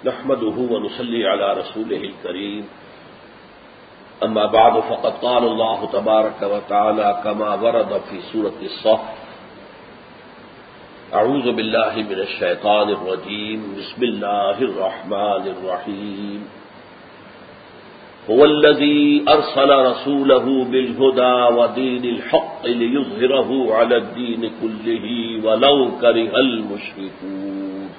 نحمده ونصلي على رسوله الكريم أما بعد فقد قال الله تبارك وتعالى كما ورد في سورة الصف أعوذ بالله من الشيطان الرجيم بسم الله الرحمن الرحيم هو الذي أرسل رسوله بالهدى ودين الحق ليظهره على الدين كله ولو كره المشركون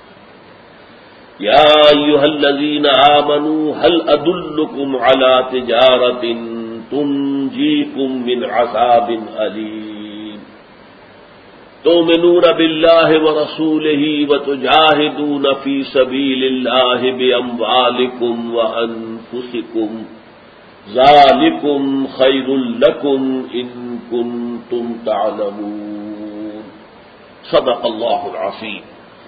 يا أيها الذين آمنوا هل أدلكم على تجارة تنجيكم من عذاب أليم تؤمنون بالله ورسوله وتجاهدون في سبيل الله بأموالكم وأنفسكم ذلكم خير لكم إن كنتم تعلمون صدق الله العظيم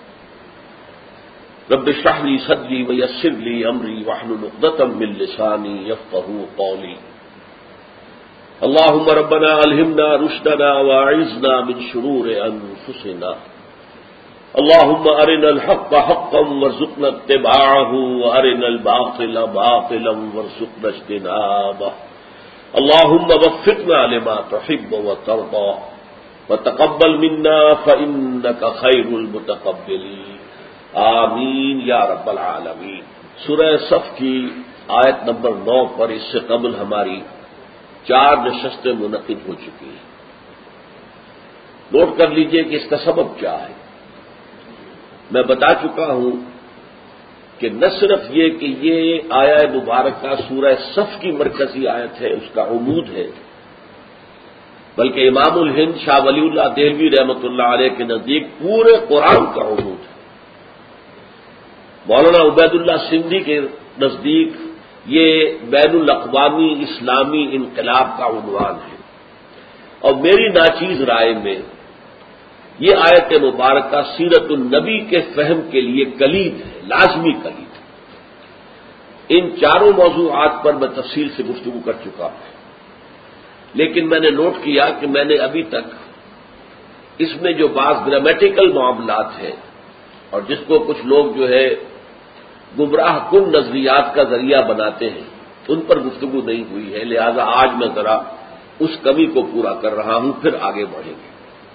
رب اشرح لي صدري ويسر لي امري واحلل عقدة من لساني يفقهوا قولي اللهم ربنا الهمنا رشدنا واعذنا من شرور انفسنا اللهم ارنا الحق حقا وارزقنا اتباعه وارنا الباطل باطلا وارزقنا اجتنابه اللهم وفقنا لما تحب وترضى وتقبل منا فانك خير المتقبلين آمین یا رب العالمین۔ سورہ صف کی آیت نمبر 9 پر اس سے قبل ہماری 4 نشستیں منعقد ہو چکی ہیں۔ نوٹ کر لیجئے کہ اس کا سبب کیا ہے۔ میں بتا چکا ہوں کہ نہ صرف یہ کہ یہ آیت مبارکہ سورہ صف کی مرکزی آیت ہے، اس کا عمود ہے، بلکہ امام الہند شاہ ولی اللہ دہلوی رحمۃ اللہ علیہ کے نزدیک پورے قرآن کا عمود ہے۔ مولانا عبید اللہ سندھی کے نزدیک یہ بین الاقوامی اسلامی انقلاب کا عنوان ہے، اور میری ناچیز رائے میں یہ آیت مبارکہ سیرت النبی کے فہم کے لیے کلید ہے، لازمی کلید ہے۔ ان 4 موضوعات پر میں تفصیل سے گفتگو کر چکا ہوں، لیکن میں نے نوٹ کیا کہ میں نے ابھی تک اس میں جو بعض گرامیٹیکل معاملات ہیں اور جس کو کچھ لوگ جو ہے گمراہ کن نظریات کا ذریعہ بناتے ہیں ان پر گفتگو نہیں ہوئی ہے، لہذا آج میں ذرا اس کمی کو پورا کر رہا ہوں، پھر آگے بڑھیں گے۔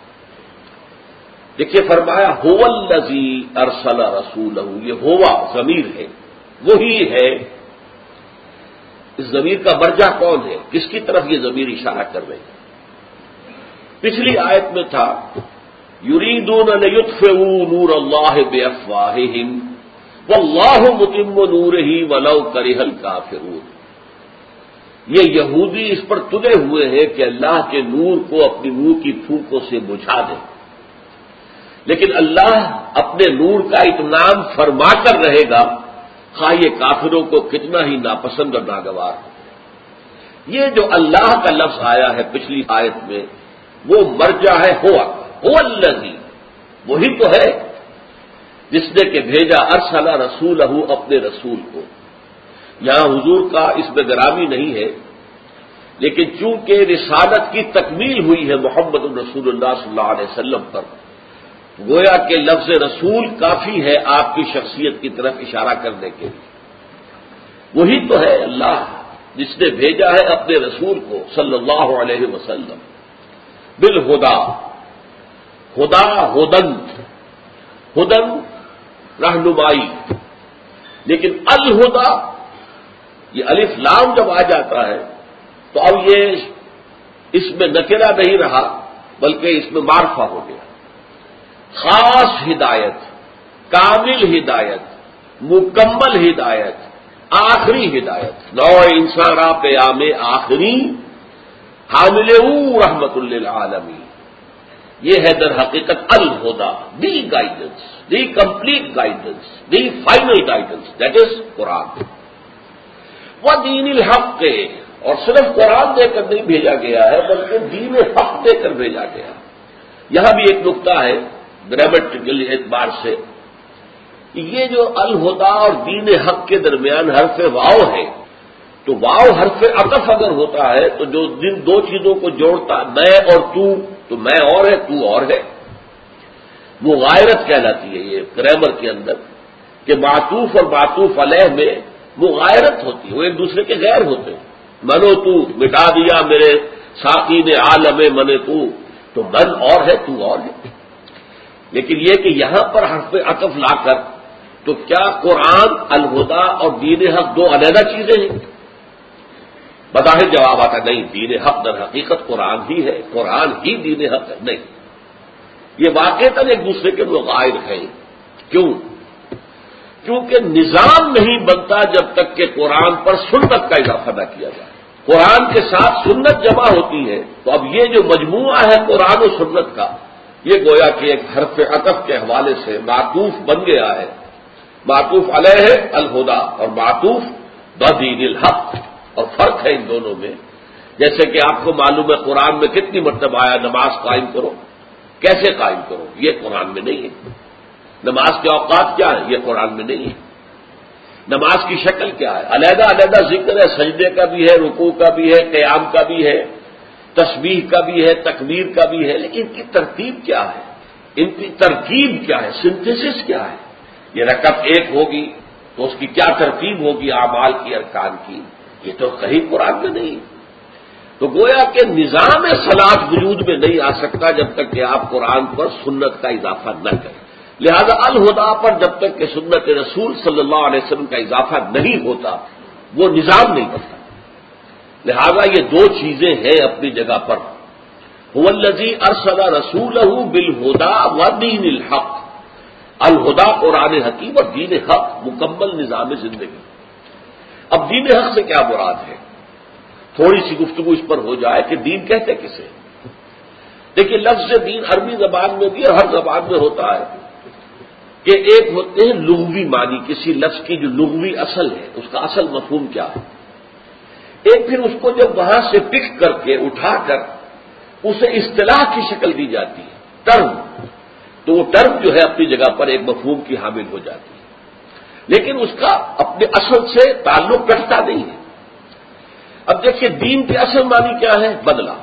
دیکھیے فرمایا هو الذی ارسل رسولہ، یہ ہوا ضمیر ہے، وہی ہے۔ اس ضمیر کا مرجع کون ہے؟ کس کی طرف یہ ضمیر اشارہ کر رہے ہیں؟ پچھلی آیت میں تھا یریدون لیطفئوا نور اللہ بافواہہم واللہ متم نورہ ولو کرہ الکافرون۔ یہ یہودی اس پر تلے ہوئے ہیں کہ اللہ کے نور کو اپنی منہ کی پھونکوں سے بجھا دیں، لیکن اللہ اپنے نور کا اتمام فرما کر رہے گا، خواہ یہ کافروں کو کتنا ہی ناپسند اور ناگوار ہو۔ یہ جو اللہ کا لفظ آیا ہے پچھلی آیت میں، وہ مرجع ہے ہوا، هو الذی، وہی تو ہے جس نے کہ بھیجا ارسل رسولہ، اپنے رسول کو۔ یہاں حضور کا اس میں گرامی نہیں ہے، لیکن چونکہ رسالت کی تکمیل ہوئی ہے محمد رسول اللہ صلی اللہ علیہ وسلم پر، گویا کہ لفظ رسول کافی ہے آپ کی شخصیت کی طرف اشارہ کرنے کے لیے۔ وہی تو ہے اللہ جس نے بھیجا ہے اپنے رسول کو صلی اللہ علیہ وسلم بالہدا، ہدا ہدن، ہدن رہنمائی، لیکن الہدا یہ الف لام جب آ جاتا ہے تو اب یہ اس میں نکرہ نہیں رہا بلکہ اس میں معرفہ ہو گیا۔ خاص ہدایت، کامل ہدایت، مکمل ہدایت، آخری ہدایت، نوع انسان پیام آخری حامل رحمت للعالمین۔ یہ ہے در حقیقت الہدا، the guidance, the complete guidance, the final guidance, that is Quran. وہ دین الحق، اور صرف قرآن دے کر نہیں بھیجا گیا ہے بلکہ دین حق دے کر بھیجا گیا۔ یہاں بھی ایک نقطہ ہے گرامیٹیکل اعتبار سے، یہ جو الہدا اور دین حق کے درمیان حرف واو ہے، تو واو حرف عطف اگر ہوتا ہے تو جو جن 2 چیزوں کو جوڑتا میں اور تو میں اور ہے، تو اور ہے، وہ غائرت کہلاتی ہے یہ گرامر کے اندر۔ کہ معطوف اور معطوف علیہ میں مغایرت ہوتی ہے، وہ ایک دوسرے کے غیر ہوتے ہیں۔ منو تو مٹا دیا میرے ساقی نے عالم من تو من اور ہے، تو اور ہے۔ لیکن یہ کہ یہاں پر حرف عطف لا کر تو کیا قرآن، الہدا اور دین حق دو علیحدہ چیزیں ہیں؟ بظاہر جواب آتا نہیں، دین حق در حقیقت قرآن ہی ہے، قرآن ہی دین حق ہے۔ نہیں، یہ واقعتاً ایک دوسرے کے مغایر ہیں۔ کیوں؟ کیونکہ نظام نہیں بنتا جب تک کہ قرآن پر سنت کا اضافہ نہ کیا جائے۔ قرآن کے ساتھ سنت جمع ہوتی ہے تو اب یہ جو مجموعہ ہے قرآن و سنت کا، یہ گویا کہ ایک حرف عطف کے حوالے سے معطوف بن گیا ہے۔ معطوف علیہ الہدا اور معطوف بدین الحق، اور فرق ہے ان دونوں میں۔ جیسے کہ آپ کو معلوم ہے قرآن میں کتنی مرتبہ آیا نماز قائم کرو، کیسے قائم کرو، یہ قرآن میں نہیں ہے۔ نماز کے اوقات کیا ہے، یہ قرآن میں نہیں ہے۔ نماز کی شکل کیا ہے، علیحدہ علیحدہ ذکر ہے، سجدے کا بھی ہے، رکوع کا بھی ہے، قیام کا بھی ہے، تسبیح کا بھی ہے، تکبیر کا بھی ہے، لیکن ان کی ترتیب کیا ہے، ان کی ترکیب کیا ہے، سنتھیسس کیا ہے؟ یہ رکعت ایک ہوگی تو اس کی کیا ترتیب ہوگی اعمال کی، ارکان کی، یہ تو کہیں قرآن میں نہیں۔ تو گویا کہ نظام صلاۃ وجود میں نہیں آ سکتا جب تک کہ آپ قرآن پر سنت کا اضافہ نہ کریں۔ لہذا الہدا پر جب تک کہ سنت رسول صلی اللہ علیہ وسلم کا اضافہ نہیں ہوتا وہ نظام نہیں بنتا۔ لہذا یہ دو چیزیں ہیں اپنی جگہ پر۔ هو الذی ارسل رسولہ بالہدی ودین الحق، الہدا قرآن حکیم اور دین حق، مکمل نظام زندگی۔ اب دین حق سے کیا مراد ہے؟ تھوڑی سی گفتگو اس پر ہو جائے کہ دین کہتے کسے؟ دیکھیے لفظ دین عربی زبان میں بھی اور ہر زبان میں ہوتا ہے کہ ایک ہوتے ہیں لغوی معنی، کسی لفظ کی جو لغوی اصل ہے، اس کا اصل مفہوم کیا ہے۔ ایک پھر اس کو جب وہاں سے پک کر کے اٹھا کر اسے اصطلاح کی شکل دی جاتی ہے، ٹرم، تو وہ ٹرم جو ہے اپنی جگہ پر ایک مفہوم کی حامل ہو جاتی ہے، لیکن اس کا اپنے اصل سے تعلق کٹتا نہیں ہے۔ اب دیکھیے دین کے اصل معنی کیا ہے؟ بدلہ،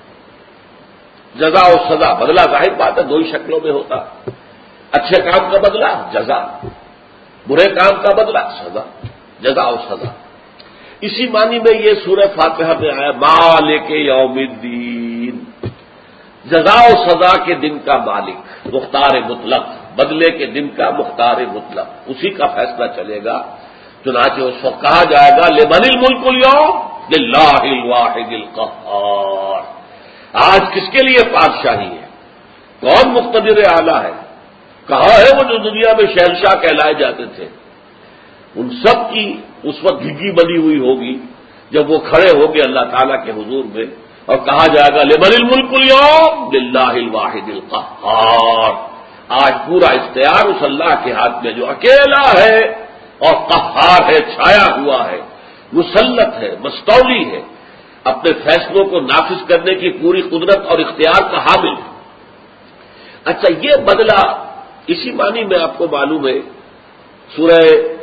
جزا و سزا۔ بدلہ ظاہر بات ہے دو ہی شکلوں میں ہوتا، اچھے کام کا بدلہ جزا، برے کام کا بدلہ سزا، جزا و سزا۔ اسی معنی میں یہ سورہ فاتحہ میں آیا مالک یوم الدین، جزا و سزا کے دن کا مالک، مختار مطلق، بدلے کے دن کا مختار مطلق، اسی کا فیصلہ چلے گا۔ چنانچہ اس وقت کہا جائے گا لمن الملک اليوم للہ الواحد القہار، آج کس کے لیے بادشاہی ہے، کون مقتدر اعلیٰ ہے، کہاں ہے وہ جو دنیا میں شہنشاہ کہلائے جاتے تھے؟ ان سب کی اس وقت گھگی بنی ہوئی ہوگی جب وہ کھڑے ہوں گے اللہ تعالیٰ کے حضور میں، اور کہا جائے گا لمن الملک اليوم للہ الواحد القہار، آج پورا اختیار اس اللہ کے ہاتھ میں جو اکیلا ہے اور قہار ہے، چھایا ہوا ہے، مسلط ہے، مستولی ہے، اپنے فیصلوں کو نافذ کرنے کی پوری قدرت اور اختیار کا حامل ہے۔ اچھا یہ بدلہ اسی معنی میں آپ کو معلوم ہے سورہ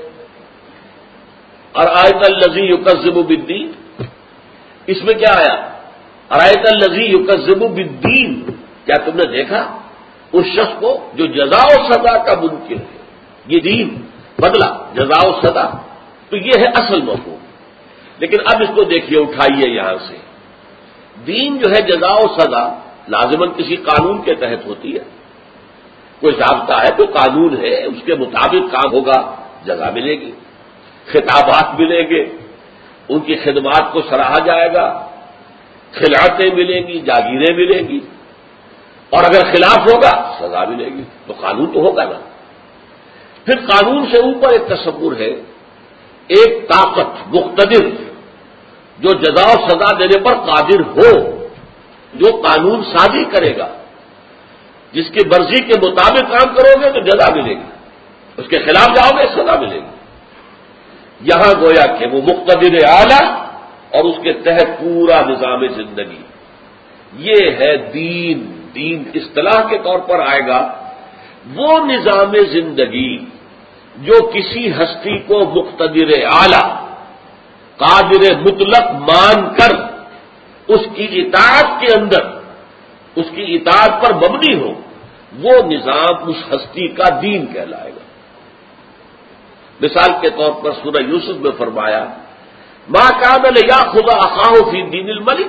ارایت الذی یکذب بالدین، اس میں کیا آیا؟ ارایت الذی یکذب بالدین، کیا تم نے دیکھا اس شخص کو جو جزا و سزا کا منکر ہے؟ یہ دین، بدلہ، جزا و سزا، تو یہ ہے اصل مفہوم۔ لیکن اب اس کو دیکھیے، اٹھائیے یہاں سے، دین جو ہے جزا و سزا لازماً کسی قانون کے تحت ہوتی ہے، کوئی ضابطہ ہے، کوئی قانون ہے، اس کے مطابق کام ہوگا، جزا ملے گی، خطابات ملیں گے، ان کی خدمات کو سراہا جائے گا، خلعتیں ملیں گی، جاگیریں ملیں گی، اور اگر خلاف ہوگا سزا ملے گی، تو قانون تو ہوگا نا۔ پھر قانون سے اوپر ایک تصور ہے، ایک طاقت مقتدر جو جزا و سزا دینے پر قادر ہو، جو قانون سازی کرے گا، جس کی مرضی کے مطابق کام کرو گے تو جزا ملے گی، اس کے خلاف جاؤ گے سزا ملے گی۔ یہاں گویا کہ وہ مقتدر اعلیٰ اور اس کے تحت پورا نظام زندگی، یہ ہے دین۔ دین اصطلاح کے طور پر آئے گا وہ نظام زندگی جو کسی ہستی کو مقتدر اعلیٰ، قادر مطلق مان کر اس کی اطاعت کے اندر، اس کی اطاعت پر مبنی ہو، وہ نظام اس ہستی کا دین کہلائے گا۔ مثال کے طور پر سورہ یوسف میں فرمایا ما کان لیاخذ اخاہ فی دین الملک.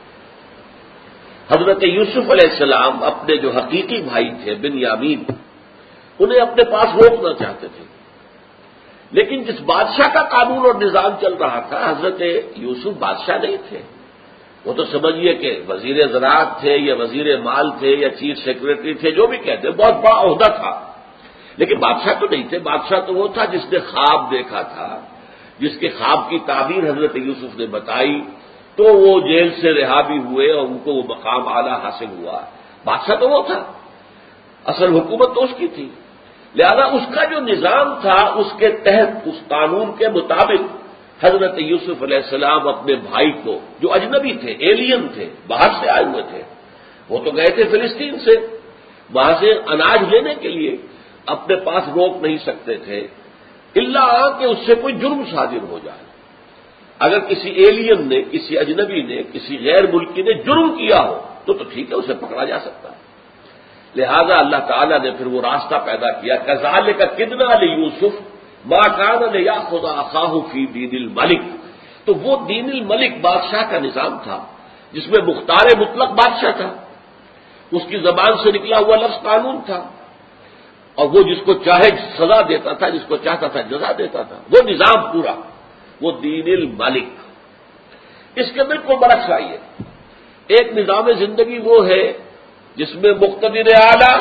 حضرت یوسف علیہ السلام اپنے جو حقیقی بھائی تھے بنیامین، انہیں اپنے پاس روکنا چاہتے تھے، لیکن جس بادشاہ کا قانون اور نظام چل رہا تھا، حضرت یوسف بادشاہ نہیں تھے. وہ تو سمجھیے کہ وزیر زراعت تھے یا وزیر مال تھے یا چیف سیکرٹری تھے، جو بھی کہتے ہیں، بہت بڑا عہدہ تھا، لیکن بادشاہ تو نہیں تھے. بادشاہ تو وہ تھا جس نے خواب دیکھا تھا، جس کے خواب کی تعبیر حضرت یوسف نے بتائی، تو وہ جیل سے رہا بھی ہوئے اور ان کو وہ مقام اعلیٰ حاصل ہوا. بادشاہ تو وہ تھا، اصل حکومت تو اس کی تھی. لہذا اس کا جو نظام تھا، اس کے تحت، اس قانون کے مطابق حضرت یوسف علیہ السلام اپنے بھائی کو، جو اجنبی تھے، ایلین تھے، باہر سے آئے ہوئے تھے، وہ تو گئے تھے فلسطین سے، وہاں سے اناج لینے کے لیے، اپنے پاس روک نہیں سکتے تھے الا کہ اس سے کوئی جرم صادر ہو جائے. اگر کسی ایلین نے، کسی اجنبی نے، کسی غیر ملکی نے جرم کیا ہو تو ٹھیک ہے، اسے پکڑا جا سکتا ہے. لہذا اللہ تعالیٰ نے پھر وہ راستہ پیدا کیا، کذالک کدنا لیوسف ما کان لیاخذ اخاہ فی دین الملک. تو وہ دین الملک بادشاہ کا نظام تھا، جس میں مختار مطلق بادشاہ تھا، اس کی زبان سے نکلا ہوا لفظ قانون تھا، اور وہ جس کو چاہے سزا دیتا تھا، جس کو چاہتا تھا جزا دیتا تھا. وہ نظام پورا، وہ دین الملک. اس کے بالکل برعکس آئیے، ایک نظام زندگی وہ ہے جس میں مقتدر اعلیٰ،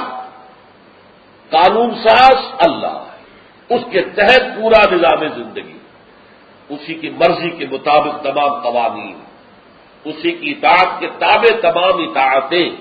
قانون ساز اللہ ہے، اس کے تحت پورا نظام زندگی، اسی کی مرضی کے مطابق تمام قوانین، اسی کی اطاعت کے تابع تمام اطاعتیں.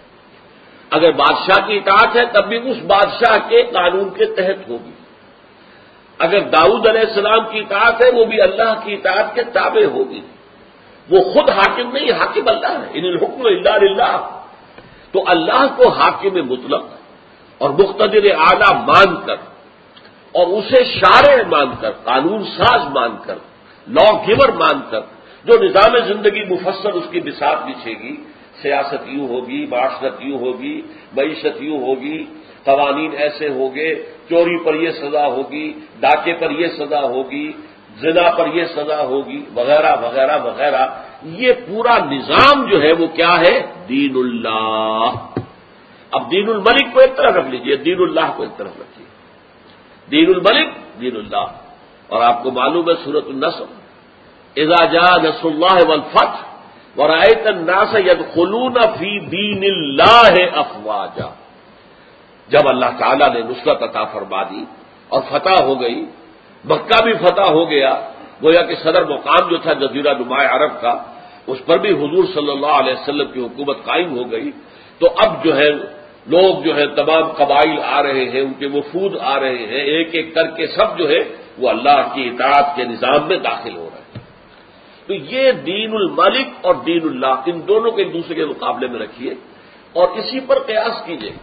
اگر بادشاہ کی اطاعت ہے تب بھی اس بادشاہ کے قانون کے تحت ہوگی. اگر داؤد علیہ السلام کی اطاعت ہے وہ بھی اللہ کی اطاعت کے تابع ہوگی. وہ خود حاکم نہیں، حاکم اللہ ہے، ان الحکم الا للہ. تو اللہ کو حاکم مطلق اور مقتدر اعلیٰ مان کر، اور اسے شارع مان کر، قانون ساز مان کر، لا گیور مان کر، جو نظام زندگی مفصل اس کی بساط بچھے گی، سیاست یوں ہوگی، معاشرت یوں ہوگی، معیشت یوں ہوگی، قوانین ایسے ہوگے، چوری پر یہ سزا ہوگی، ڈاکے پر یہ سزا ہوگی، زنا پر یہ سزا ہوگی، وغیرہ وغیرہ وغیرہ. یہ پورا نظام جو ہے وہ کیا ہے؟ دین اللہ. اب دین الملک کو ایک طرف رکھ لیجئے، دین اللہ کو ایک طرف رکھیے. دین الملک، دین اللہ. اور آپ کو معلوم ہے سورۃ النصر، اذا جاء نصر اللہ والفتح ورأيت الناس يدخلون في دین اللہ افواجا. جب اللہ تعالیٰ نے نصرت عطا فرما دی اور فتح ہو گئی، مکہ بھی فتح ہو گیا، گویا کہ صدر مقام جو تھا جزیرہ نماء عرب کا، اس پر بھی حضور صلی اللہ علیہ وسلم کی حکومت قائم ہو گئی. تو اب جو ہے لوگ جو ہے تمام قبائل آ رہے ہیں، ان کے وفود آ رہے ہیں، ایک ایک کر کے سب جو ہے وہ اللہ کی اطاعت کے نظام میں داخل ہو رہے ہیں. تو یہ دین الملک اور دین اللہ، ان دونوں کو ایک دوسرے کے مقابلے میں رکھیے اور اسی پر قیاس کیجیے.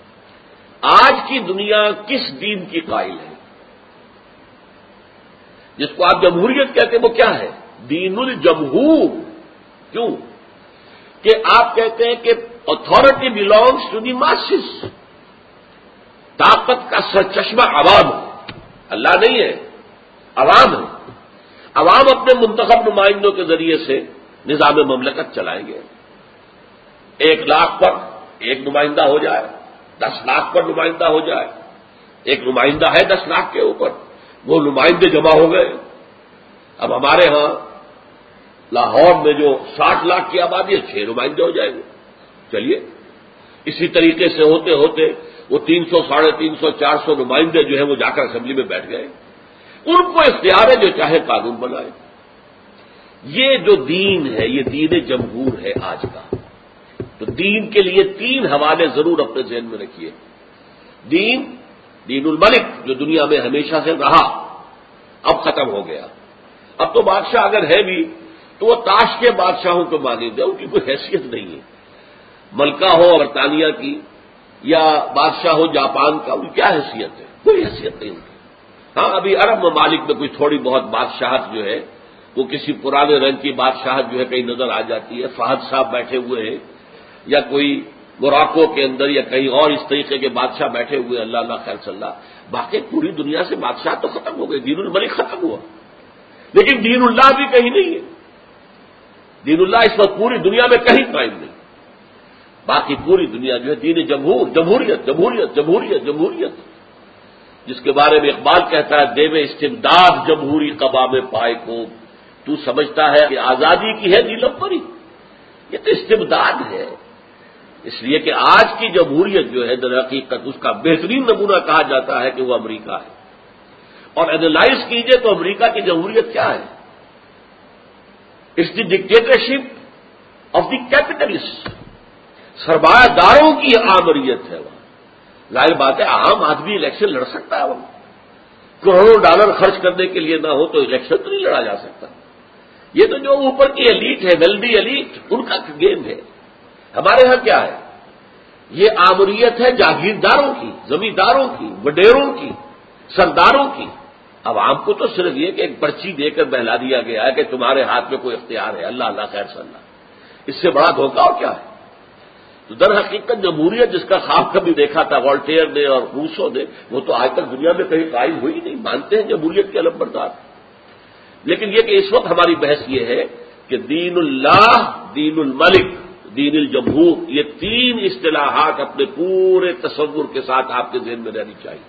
آج کی دنیا کس دین کی قائل ہے؟ جس کو آپ جمہوریت کہتے ہیں وہ کیا ہے؟ دین الجمہور. کیوں؟ کہ آپ کہتے ہیں کہ authority belongs to the masses, طاقت کا سرچشمہ عوام ہے، اللہ نہیں ہے، عوام ہے. عوام اپنے منتخب نمائندوں کے ذریعے سے نظام مملکت چلائیں گے. 1 لاکھ پر ایک نمائندہ ہو جائے، 10 لاکھ پر نمائندہ ہو جائے. ایک نمائندہ ہے 10 لاکھ کے اوپر، وہ نمائندے جمع ہو گئے. اب ہمارے ہاں لاہور میں جو 60 لاکھ کی آبادی ہے، 6 نمائندے ہو جائیں گے. چلیے اسی طریقے سے ہوتے ہوتے وہ 300، 350، 400 نمائندے جو ہیں وہ جا کر اسمبلی میں بیٹھ گئے. ان کو اختیار ہے جو چاہے قانون بنائے. یہ جو دین ہے یہ دین جمہور ہے آج کا. تو دین کے لیے 3 حوالے ضرور اپنے ذہن میں رکھیے. دین الملک جو دنیا میں ہمیشہ سے رہا، اب ختم ہو گیا. اب تو بادشاہ اگر ہے بھی تو وہ تاش کے بادشاہوں کو مانند ہے، ان کی کوئی حیثیت نہیں ہے. ملکہ ہو برطانیہ کی یا بادشاہ ہو جاپان کا، ان کی کیا حیثیت ہے؟ کوئی حیثیت نہیں ان کی. ہاں ابھی عرب ممالک میں کوئی تھوڑی بہت بادشاہت جو ہے وہ کسی پرانے رنگ کی بادشاہت جو ہے کہیں نظر آ جاتی ہے. فہد صاحب بیٹھے ہوئے ہیں یا کوئی موراکو کے اندر یا کہیں اور اس طریقے کے بادشاہ بیٹھے ہوئے اللہ اللہ خیر صلی اللہ، باقی پوری دنیا سے بادشاہ تو ختم ہو گئے، دین الملک ختم ہوا، لیکن دین اللہ بھی کہیں نہیں ہے۔ دین اللہ اس وقت پوری دنیا میں کہیں قائم نہیں، باقی پوری دنیا جو ہے دین جمہوریت جمہوریت جمہوریت جمہوریت، جس کے بارے میں اقبال کہتا ہے دیو استبداد جمہوری قبا میں پائے کو، تو سمجھتا ہے کہ آزادی کی ہے نیلم پری، یہ تو استبداد ہے۔ اس لیے کہ آج کی جمہوریت جو ہے در حقیقت اس کا بہترین نمونہ کہا جاتا ہے کہ وہ امریکہ ہے، اور اینالائز کیجئے تو امریکہ کی جمہوریت کیا ہے؟ It's the dictatorship of the capitalist, سرمایہ داروں کی آمریت ہے وہاں۔ ظاہر بات ہے عام آدمی الیکشن لڑ سکتا ہے وہاں، کروڑوں ڈالر خرچ کرنے کے لیے نہ ہو تو الیکشن تو نہیں لڑا جا سکتا۔ یہ تو جو اوپر کی ایلیٹ ہے، ویلڈی ایلیٹ، ان کا گیم ہے۔ ہمارے ہاں کیا ہے؟ یہ آمریت ہے جاگیرداروں کی، زمینداروں کی، وڈیروں کی، سرداروں کی۔ عوام کو تو صرف یہ کہ ایک پرچی دے کر بہلا دیا گیا ہے کہ تمہارے ہاتھ میں کوئی اختیار ہے، اللہ اللہ خیر صلی اللہ، اس سے بڑا دھوکہ اور کیا ہے؟ تو در حقیقت جمہوریت جس کا خواب کبھی دیکھا تھا والٹیئر نے اور روسو نے، وہ تو آج تک دنیا میں کہیں قائم ہوئی نہیں، مانتے ہیں جمہوریت کے علمبردار۔ لیکن یہ کہ اس وقت ہماری بحث یہ ہے کہ دین اللہ، دین الملک، دین الجمہور، یہ تین اصطلاحات اپنے پورے تصور کے ساتھ آپ کے ذہن میں رہنی چاہیے۔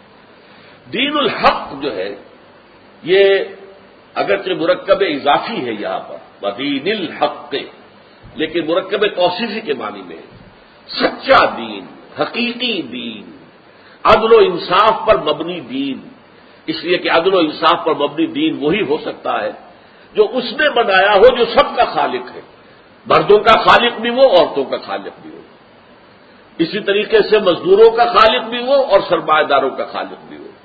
دین الحق جو ہے یہ اگرچہ مرکب اضافی ہے یہاں پر، ودین الحق، لیکن مرکب توصیفی کے معنی میں سچا دین، حقیقی دین، عدل و انصاف پر مبنی دین۔ اس لیے کہ عدل و انصاف پر مبنی دین وہی ہو سکتا ہے جو اس نے بنایا ہو جو سب کا خالق ہے، مردوں کا خالق بھی وہ، عورتوں کا خالق بھی وہ، اسی طریقے سے مزدوروں کا خالق بھی وہ اور سرمایہ داروں کا خالق بھی وہ،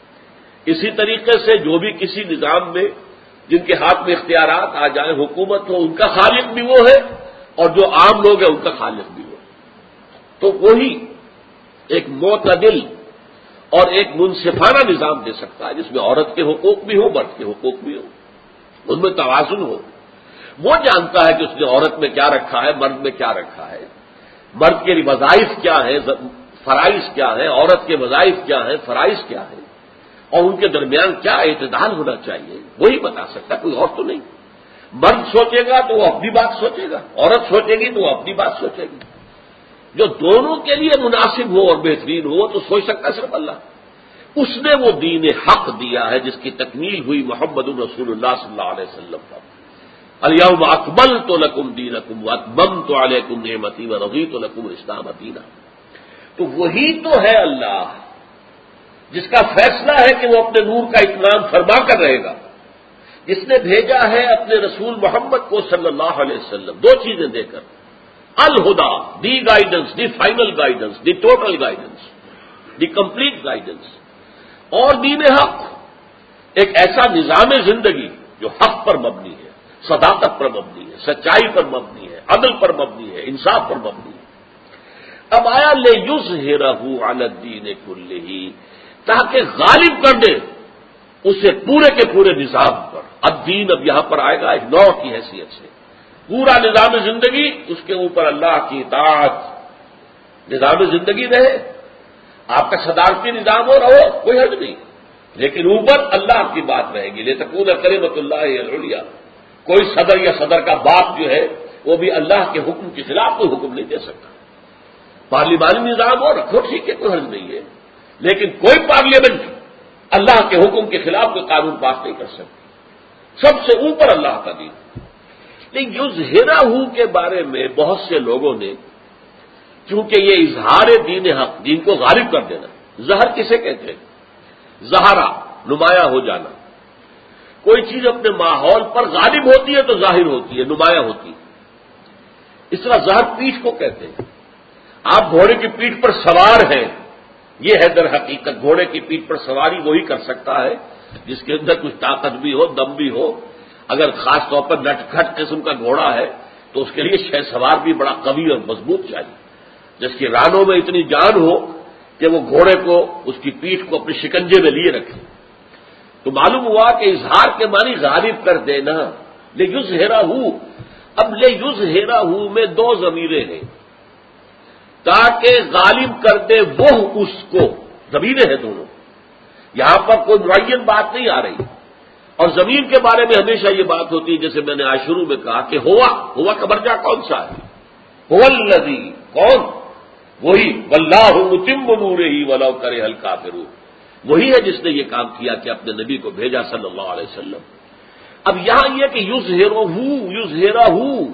اسی طریقے سے جو بھی کسی نظام میں جن کے ہاتھ میں اختیارات آ جائیں، حکومت ہو، ان کا خالق بھی وہ ہے اور جو عام لوگ ہیں ان کا خالق بھی وہ۔ تو وہی ایک معتدل اور ایک منصفانہ نظام دے سکتا ہے جس میں عورت کے حقوق بھی ہو، مرد کے حقوق بھی ہو، ان میں توازن ہو۔ وہ جانتا ہے کہ اس نے عورت میں کیا رکھا ہے، مرد میں کیا رکھا ہے، مرد کے وظائف کیا ہیں، فرائض کیا ہیں، عورت کے وظائف کیا ہیں، فرائض کیا ہیں، اور ان کے درمیان کیا اعتدال ہونا چاہیے، وہی بتا سکتا، کوئی اور تو نہیں۔ مرد سوچے گا تو وہ اپنی بات سوچے گا، عورت سوچے گی تو وہ اپنی بات سوچے گی، جو دونوں کے لیے مناسب ہو اور بہترین ہو تو سوچ سکتا صرف اللہ۔ اس نے وہ دین حق دیا ہے جس کی تکمیل ہوئی محمد رسول اللہ صلی اللہ علیہ وسلم پر۔ الیوم اکملت لکم دینکم واتممت علیکم نعمتی ورضیت لکم الاسلام دینا۔ تو وہی تو ہے اللہ جس کا فیصلہ ہے کہ وہ اپنے نور کا اتمام فرما کر رہے گا، جس نے بھیجا ہے اپنے رسول محمد کو صلی اللہ علیہ وسلم دو چیزیں دے کر، الہدا، the guidance, the final guidance, the total guidance, the complete guidance, اور دین حق، ایک ایسا نظام زندگی جو حق پر مبنی ہے، صداقت پر مبنی ہے، سچائی پر مبنی ہے، عدل پر مبنی ہے، انصاف پر مبنی ہے۔ اب آیا لیظہرہ علی الدین کلہ، تاکہ غالب کر دے اسے پورے کے پورے نظام پر۔ الدین اب یہاں پر آئے گا ایک نوع کی حیثیت سے، پورا نظام زندگی اس کے اوپر اللہ کی اطاعت، نظام زندگی رہے، آپ کا صدارتی نظام ہو رہو، کوئی حرج نہیں، لیکن اوپر اللہ کی بات رہے گی، لتکون کلمۃ اللہ ہی العلیٰ۔ کوئی صدر یا صدر کا باپ جو ہے وہ بھی اللہ کے حکم کے خلاف کوئی حکم نہیں دے سکتا۔ پارلیمانی نظام ہو رکھو، ٹھیک ہے، کوئی حرج نہیں ہے، لیکن کوئی پارلیمنٹ اللہ کے حکم کے خلاف کوئی قانون پاس نہیں کر سکتی، سب سے اوپر اللہ کا دین۔ لیکن یظہرہ کے بارے میں بہت سے لوگوں نے، چونکہ یہ اظہار دین حق، دین کو غالب کر دینا، ظہر کسے کہتے ہیں؟ ظہرا، نمایاں ہو جانا۔ کوئی چیز اپنے ماحول پر غالب ہوتی ہے تو ظاہر ہوتی ہے، نمایاں ہوتی ہے۔ اس طرح ظہر پیٹھ کو کہتے ہیں۔ آپ گھوڑے کی پیٹھ پر سوار ہیں، یہ ہے در حقیقت گھوڑے کی پیٹھ پر سواری وہی کر سکتا ہے جس کے اندر کچھ طاقت بھی ہو، دم بھی ہو۔ اگر خاص طور پر نٹ کھٹ قسم کا گھوڑا ہے تو اس کے لیے شہ سوار بھی بڑا قوی اور مضبوط چاہیے، جس کی رانوں میں اتنی جان ہو کہ وہ گھوڑے کو، اس کی پیٹھ کو اپنے شکنجے میں لیے رکھے۔ تو معلوم ہوا کہ اظہار کے معنی غالب کر دینا، لیظہرہ۔ اب لیظہرہ میں دو ضمیریں ہیں، تاکہ غالب کر دے وہ اس کو. ضمیریں ہیں دونوں, یہاں پر کوئی معین بات نہیں آ رہی. اور ضمیر کے بارے میں ہمیشہ یہ بات ہوتی ہے, جیسے میں نے آج شروع میں کہا کہ ہوا کا برجا کون سا ہے؟ هو الذی, کون؟ وہی. واللہ متم نورہ ولو کرہ الکافرون, وہی ہے جس نے یہ کام کیا کہ اپنے نبی کو بھیجا صلی اللہ علیہ وسلم. اب یہاں یہ کہ یظہرہ,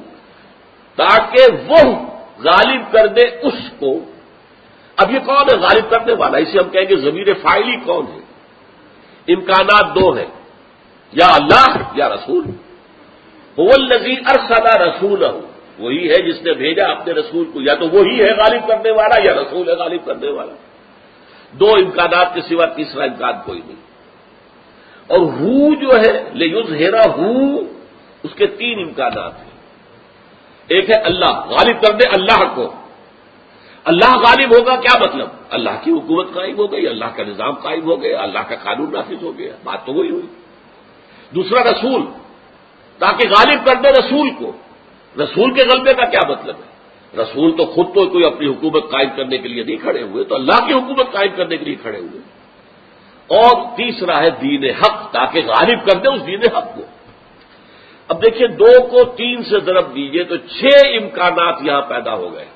تاکہ وہ غالب کر دے اس کو. اب یہ کون ہے غالب کرنے والا؟ اسے ہم کہیں گے ضمیر فاعلی کون ہے؟ امکانات دو ہیں, یا اللہ یا رسول. هو الذی ارسل رسولہ, وہی ہے جس نے بھیجا اپنے رسول کو. یا تو وہی ہے غالب کرنے والا یا رسول ہے غالب کرنے والا. دو امکانات کے سوا تیسرا امکان کوئی نہیں. اور ہو جو ہے لیظہرہ, اس کے تین امکانات ہیں. ایک ہے اللہ, غالب کر دے اللہ کو. اللہ غالب ہوگا کیا مطلب؟ اللہ کی حکومت قائم ہو گئی, اللہ کا نظام قائم ہو گیا, اللہ کا قانون نافذ ہو گیا. بات تو وہی ہوئی. دوسرا رسول, تاکہ غالب کر دے رسول کو. رسول کے غلبے کا کیا مطلب ہے؟ رسول تو خود تو کوئی اپنی حکومت قائم کرنے کے لیے نہیں کھڑے ہوئے, تو اللہ کی حکومت قائم کرنے کے لیے کھڑے ہوئے. اور تیسرا ہے دین حق, تاکہ غالب کر دے اس دین حق کو. اب دیکھیے, 2 کو 3 سے ضرب دیجئے تو 6 امکانات یہاں پیدا ہو گئے.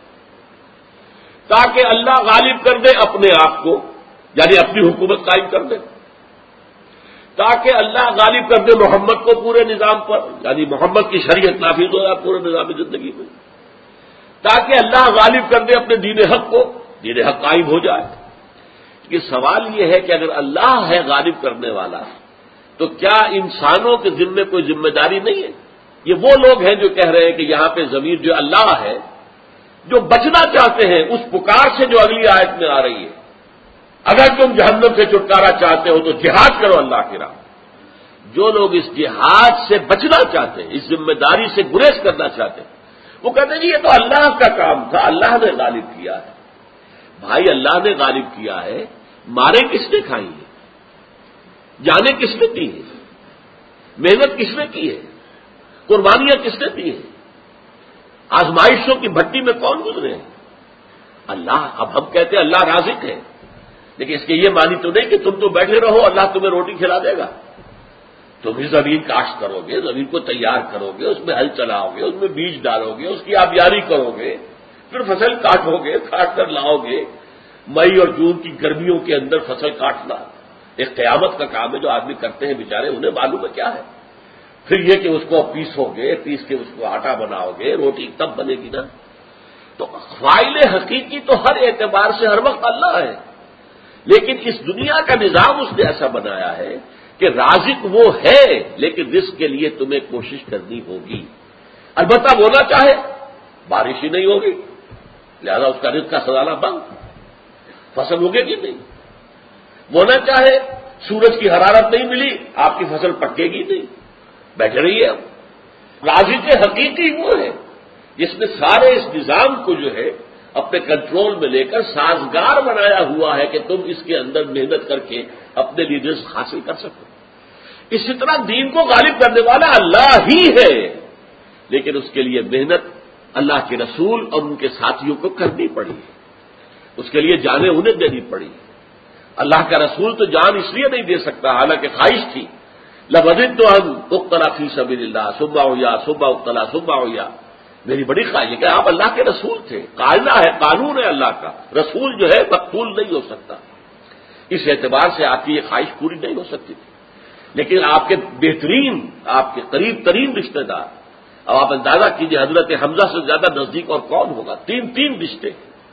تاکہ اللہ غالب کر دے اپنے آپ کو, یعنی اپنی حکومت قائم کر دے. تاکہ اللہ غالب کر دے محمد کو پورے نظام پر, یعنی محمد کی شریعت نافذ ہو جائے پورے نظام زندگی میں. تاکہ اللہ غالب کر دے اپنے دین حق کو, دین حق قائم ہو جائے. یہ سوال یہ ہے کہ اگر اللہ ہے غالب کرنے والا, تو کیا انسانوں کے ذمے کوئی ذمہ داری نہیں ہے؟ یہ وہ لوگ ہیں جو کہہ رہے ہیں کہ یہاں پہ ضمیر جو اللہ ہے, جو بچنا چاہتے ہیں اس پکار سے جو اگلی آیت میں آ رہی ہے, اگر تم جہنم سے چھٹکارا چاہتے ہو تو جہاد کرو اللہ کی راہ. جو لوگ اس جہاد سے بچنا چاہتے ہیں, اس ذمہ داری سے گریز کرنا چاہتے ہیں, وہ کہتے ہیں جی یہ تو اللہ کا کام تھا, اللہ نے غالب کیا ہے. بھائی اللہ نے غالب کیا ہے, مارے کس نے کھائی ہے؟ جانے کس نے دی ہے؟ محنت کس نے کی ہے؟ قربانیاں کس نے دی ہیں؟ آزمائشوں کی بھٹی میں کون گزرے ہیں؟ اللہ. اب ہم کہتے ہیں اللہ رازق ہے, لیکن اس کے یہ معنی تو نہیں کہ تم تو بیٹھے رہو اللہ تمہیں روٹی کھلا دے گا. تم ہی زمین کاشت کرو گے, زمین کو تیار کرو گے, اس میں ہل چلاؤ گے, اس میں بیج ڈالو گے, اس کی آبیاری کرو گے, پھر فصل کاٹو گے, کاٹ کر لاؤ گے. مئی اور جون کی گرمیوں کے اندر فصل کاٹنا ایک قیامت کا کام ہے جو آدمی کرتے ہیں بیچارے, انہیں معلوم ہے کیا ہے. پھر یہ کہ اس کو پیسو گے, پیس کے اس کو آٹا بناؤ گے, روٹی تب بنے گی نا. تو فاعل حقیقی تو ہر اعتبار سے ہر وقت اللہ ہے, لیکن اس دنیا کا نظام اس نے ایسا بنایا ہے کہ رازق وہ ہے, لیکن رزق کے لیے تمہیں کوشش کرنی ہوگی. البتہ وہ نہ چاہے بارش ہی نہیں ہوگی, لہذا اس کا رزق کا خزانہ بند, فصل اگے گی نہیں. وہ نہ چاہے سورج کی حرارت نہیں ملی, آپ کی فصل پکے گی نہیں, بیٹھے رہیے. اب رازق حقیقی وہ ہے جس نے سارے اس نظام کو جو ہے اپنے کنٹرول میں لے کر سازگار بنایا ہوا ہے کہ تم اس کے اندر محنت کر کے اپنے لیے رزق حاصل کر سکو. اسی طرح دین کو غالب کرنے والا اللہ ہی ہے, لیکن اس کے لیے محنت اللہ کے رسول اور ان کے ساتھیوں کو کرنی پڑی, اس کے لیے جانیں انہیں دینی پڑی. اللہ کا رسول تو جان اس لیے نہیں دے سکتا, حالانکہ خواہش تھی. لَوَدِدتُّ أَنْ أُقْتَلَ فِي سَبِيلِ اللَّهِ ثُمَّ أُحْيَا ثُمَّ أُقْتَلَ ثُمَّ أُحْيَا. میری بڑی خواہش ہے کہ آپ اللہ کے رسول تھے, قاعدہ ہے, قانون ہے اللہ کا, رسول جو ہے مقتول نہیں ہو سکتا. اس اعتبار سے آپ کی یہ خواہش پوری نہیں ہو سکتی تھی. لیکن آپ کے بہترین, آپ کے قریب ترین رشتہ دار, اب آپ اندازہ کیجئے حضرت حمزہ سے زیادہ نزدیک اور کون ہوگا. 3 رشتے,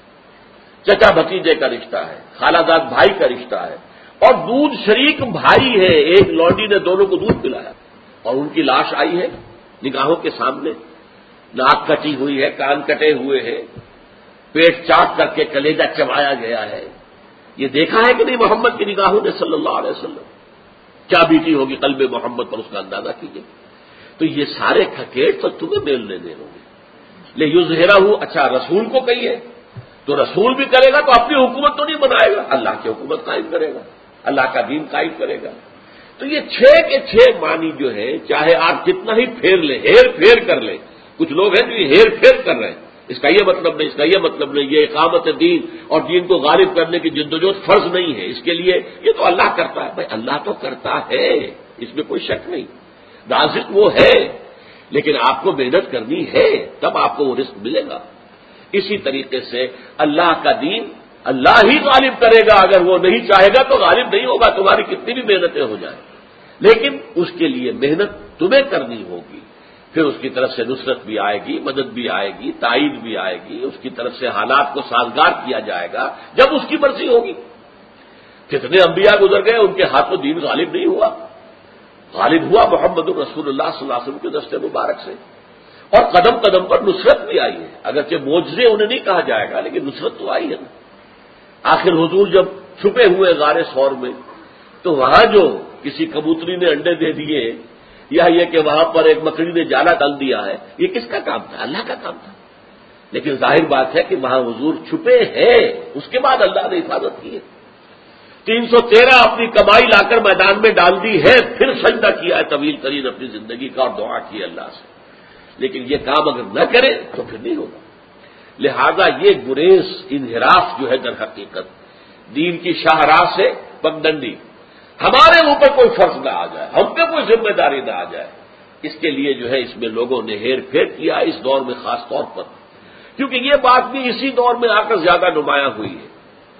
چچا بھتیجے کا رشتہ ہے, خالہ زاد بھائی کا رشتہ ہے, اور دودھ شریک بھائی ہے. ایک لونڈی نے دونوں کو دودھ پلایا, اور ان کی لاش آئی ہے نگاہوں کے سامنے, ناک کٹی ہوئی ہے, کان کٹے ہوئے ہیں, پیٹ چاٹ کر کے کلیجہ چبایا گیا ہے. یہ دیکھا ہے کہ نہیں محمد کی نگاہوں نے صلی اللہ علیہ وسلم؟ کیا بیتی ہوگی قلب محمد پر, اس کا اندازہ کیجیے. تو یہ سارے کھکیٹ تو تمہیں میل لینے ہوں گے. لے یظہرہ ہوں, اچھا رسول کو کہیے تو رسول بھی کرے گا تو اپنی حکومت تو نہیں بنائے گا, اللہ کی حکومت قائم کرے گا, اللہ کا دین قائم کرے گا. تو یہ 6 کے 6 معنی جو ہے, چاہے آپ جتنا ہی پھیر لیں, ہیر پھیر کر لیں. کچھ لوگ ہیں جو یہ ہیر پھیر کر رہے ہیں, اس کا یہ مطلب نہیں، اس کا یہ مطلب نہیں، یہ اقامت دین اور دین کو غالب کرنے کی جدوجہد فرض نہیں ہے، اس کے لیے یہ تو اللہ کرتا ہے۔ بھائی اللہ تو کرتا ہے، اس میں کوئی شک نہیں، رازق وہ ہے، لیکن آپ کو محنت کرنی ہے تب آپ کو وہ رزق ملے گا۔ اسی طریقے سے اللہ کا دین اللہ ہی غالب کرے گا، اگر وہ نہیں چاہے گا تو غالب نہیں ہوگا، تمہاری کتنی بھی محنتیں ہو جائیں، لیکن اس کے لیے محنت تمہیں کرنی ہوگی، پھر اس کی طرف سے نصرت بھی آئے گی، مدد بھی آئے گی، تائید بھی آئے گی، اس کی طرف سے حالات کو سازگار کیا جائے گا جب اس کی مرضی ہوگی۔ کتنے انبیاء گزر گئے، ان کے ہاتھوں دین غالب نہیں ہوا، غالب ہوا محمد الرسول اللہ صلی اللہ علیہ وسلم کے دست مبارک سے، اور قدم قدم پر نصرت بھی آئی ہے، اگرچہ معجزے انہیں نہیں کہا جائے گا لیکن نصرت تو آئی ہے نا۔ آخر حضور جب چھپے ہوئے غار ثور میں، تو وہاں جو کسی کبوتری نے انڈے دے دیے یا یہ کہ وہاں پر ایک مکڑی نے جالا ڈال دیا ہے، یہ کس کا کام تھا؟ اللہ کا کام تھا، لیکن ظاہر بات ہے کہ وہاں حضور چھپے ہیں، اس کے بعد اللہ نے حفاظت کی ہے۔ 313 اپنی کمائی لا کر میدان میں ڈال دی ہے، پھر سجدہ کیا ہے طویل ترین اپنی زندگی کا، اور دعا کی اللہ سے، لیکن یہ کام اگر نہ کرے تو پھر نہیں ہوگا۔ لہذا یہ گریز انحراف جو ہے در حقیقت دین کی شاہراہ سے پگڈنڈی، ہمارے اوپر کوئی فرض نہ آ جائے، ہم پہ کوئی ذمہ داری نہ آ جائے، اس کے لیے جو ہے اس میں لوگوں نے ہیر پھیر کیا اس دور میں خاص طور پر، کیونکہ یہ بات بھی اسی دور میں آ کر زیادہ نمایاں ہوئی ہے۔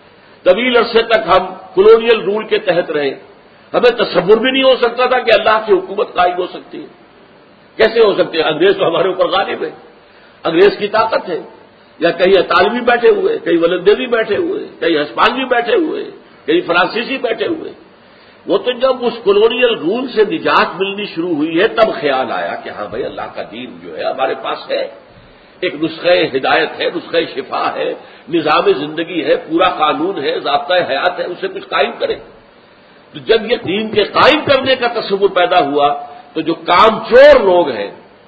طویل عرصے تک ہم کولونیل رول کے تحت رہے، ہمیں تصور بھی نہیں ہو سکتا تھا کہ اللہ کی حکومت قائم ہو سکتی ہے، کیسے ہو سکتی ہے؟ انگریز تو ہمارے اوپر غالب ہے، انگریز کی طاقت ہے، یا کہیں اطالوی بیٹھے ہوئے، کہیں ولندیزی بیٹھے ہوئے، کہیں ہسپانوی بیٹھے ہوئے، کہیں فرانسیسی بیٹھے ہوئے۔ وہ تو جب اس کولونیل رول سے نجات ملنی شروع ہوئی ہے تب خیال آیا کہ ہاں بھائی اللہ کا دین جو ہے ہمارے پاس ہے، ایک نسخہ ہدایت ہے، نسخہ شفا ہے، نظام زندگی ہے، پورا قانون ہے، ضابطۂ حیات ہے، اسے کچھ قائم کرے۔ تو جب یہ دین کے قائم کرنے کا تصور پیدا ہوا تو جو کام چور لوگ ہیں،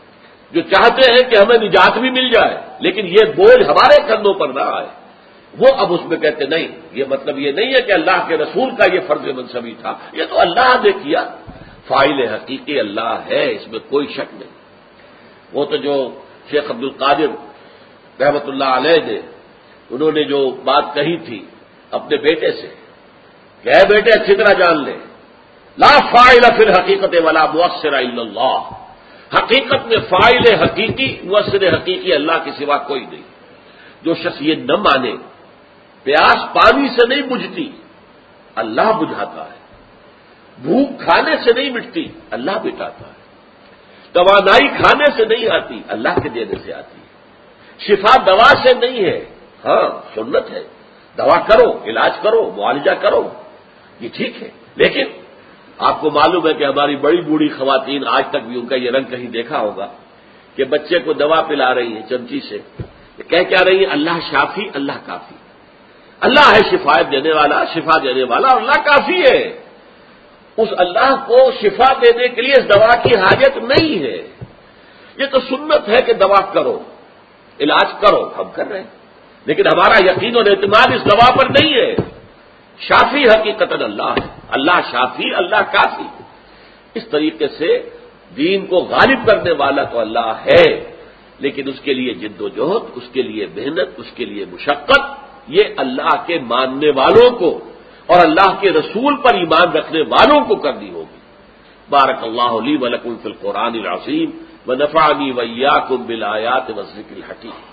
جو چاہتے ہیں کہ ہمیں نجات بھی مل جائے لیکن یہ بوجھ ہمارے کندھوں پر نہ آئے، وہ اب اس میں کہتے نہیں، یہ مطلب یہ نہیں ہے کہ اللہ کے رسول کا یہ فرض منصبی تھا، یہ تو اللہ نے کیا، فاعل حقیقی اللہ ہے، اس میں کوئی شک نہیں۔ وہ تو جو شیخ عبد القادر رحمت اللہ علیہ نے، انہوں نے جو بات کہی تھی اپنے بیٹے سے کہ اے بیٹے اچھی طرح جان لے، لا فاعل فی الحقیقت ولا مؤثر الا اللہ، حقیقت میں فاعل حقیقی مؤثر حقیقی اللہ کے سوا کوئی نہیں۔ جو شخص یہ نہ مانے، پیاس پانی سے نہیں بجھتی، اللہ بجھاتا ہے، بھوک کھانے سے نہیں مٹتی، اللہ مٹاتا ہے، توانائی کھانے سے نہیں آتی، اللہ کے دینے سے آتی ہے، شفا دوا سے نہیں ہے، ہاں سنت ہے، دوا کرو، علاج کرو، معالجہ کرو، یہ ٹھیک ہے، لیکن آپ کو معلوم ہے کہ ہماری بڑی بوڑھی خواتین آج تک بھی ان کا یہ رنگ کہیں دیکھا ہوگا کہ بچے کو دوا پلا رہی ہیں چمچی سے، کہہ کیا رہی ہیں؟ اللہ شافی، اللہ کافی، اللہ ہے شفایت دینے والا، شفا دینے والا، اور اللہ کافی ہے۔ اس اللہ کو شفا دینے کے لیے اس دوا کی حاجت نہیں ہے، یہ تو سنت ہے کہ دوا کرو، علاج کرو، ہم کر رہے ہیں، لیکن ہمارا یقین اور اعتماد اس دوا پر نہیں ہے۔ شافی حقیقت اللہ ہے، اللہ شافی، اللہ کافی۔ اس طریقے سے دین کو غالب کرنے والا تو اللہ ہے، لیکن اس کے لیے جد و جہد، اس کے لیے محنت، اس کے لیے مشقت، یہ اللہ کے ماننے والوں کو اور اللہ کے رسول پر ایمان رکھنے والوں کو کرنی ہوگی۔ بارک اللہ لی و لکم فی القرآن العظیم ونفعنی وإیاکم بالآیات والذکر الحکیم۔